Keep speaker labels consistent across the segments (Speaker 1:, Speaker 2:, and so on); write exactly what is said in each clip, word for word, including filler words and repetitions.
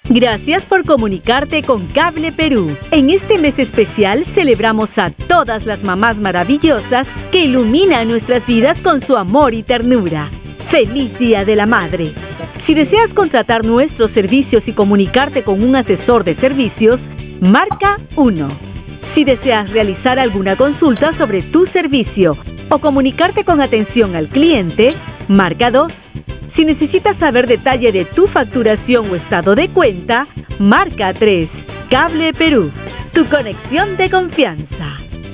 Speaker 1: Gracias por comunicarte con Cable Perú. En este mes especial celebramos a todas las mamás maravillosas que iluminan nuestras vidas con su amor y ternura. ¡Feliz Día de la Madre! Si deseas contratar nuestros servicios y comunicarte con un asesor de servicios, marca uno. Si deseas realizar alguna consulta sobre tu servicio o comunicarte con atención al cliente, marca dos. Si necesitas saber detalle de tu facturación o estado de cuenta, marca tres. Cable Perú, tu conexión de confianza.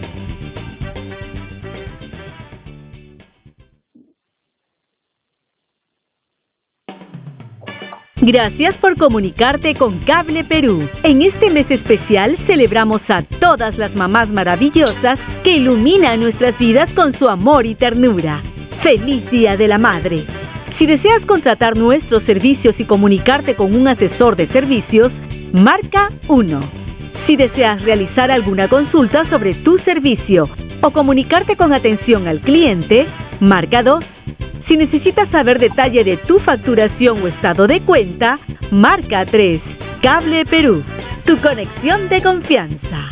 Speaker 1: Gracias por comunicarte con Cable Perú. En este mes especial celebramos a todas las mamás maravillosas que iluminan nuestras vidas con su amor y ternura. ¡Feliz Día de la Madre! Si deseas contratar nuestros servicios y comunicarte con un asesor de servicios, marca uno. Si deseas realizar alguna consulta sobre tu servicio o comunicarte con atención al cliente, marca dos. Si necesitas saber detalle de tu facturación o estado de cuenta, marca tres. Cable Perú, tu conexión de confianza.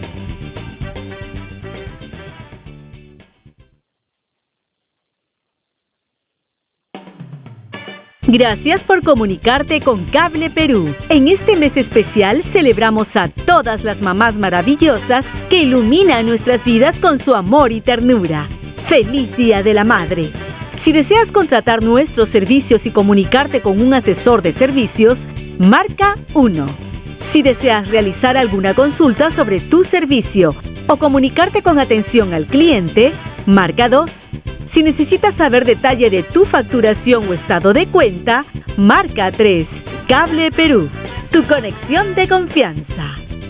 Speaker 1: Gracias por comunicarte con Cable Perú. En este mes especial celebramos a todas las mamás maravillosas que iluminan nuestras vidas con su amor y ternura. ¡Feliz Día de la Madre! Si deseas contratar nuestros servicios y comunicarte con un asesor de servicios, marca uno. Si deseas realizar alguna consulta sobre tu servicio o comunicarte con atención al cliente, marca dos. Si necesitas saber detalle de tu facturación o estado de cuenta, marca tres. Cable Perú, tu conexión de confianza.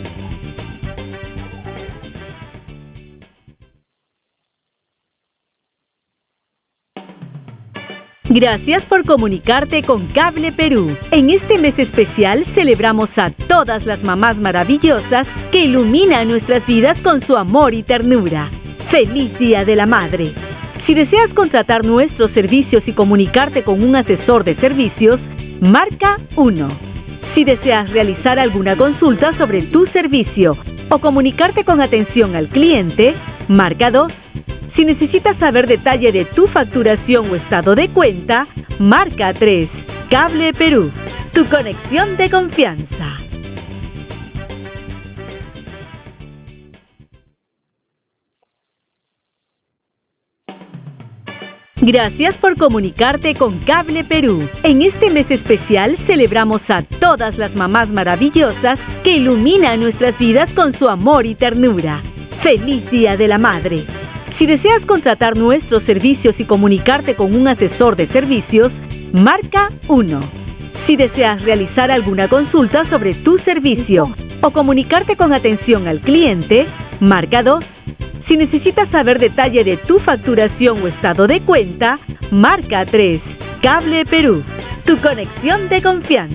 Speaker 1: Gracias por comunicarte con Cable Perú. En este mes especial celebramos a todas las mamás maravillosas que iluminan nuestras vidas con su amor y ternura. ¡Feliz Día de la Madre! Si deseas contratar nuestros servicios y comunicarte con un asesor de servicios, marca uno. Si deseas realizar alguna consulta sobre tu servicio o comunicarte con atención al cliente, marca dos. Si necesitas saber detalle de tu facturación o estado de cuenta, marca tres. Cable Perú, tu conexión de confianza. Gracias por comunicarte con Cable Perú. En este mes especial celebramos a todas las mamás maravillosas que iluminan nuestras vidas con su amor y ternura. ¡Feliz Día de la Madre! Si deseas contratar nuestros servicios y comunicarte con un asesor de servicios, marca uno. Si deseas realizar alguna consulta sobre tu servicio o comunicarte con atención al cliente, marca dos. Si necesitas saber detalle de tu facturación o estado de cuenta, marca tres. Cable Perú, tu conexión de confianza.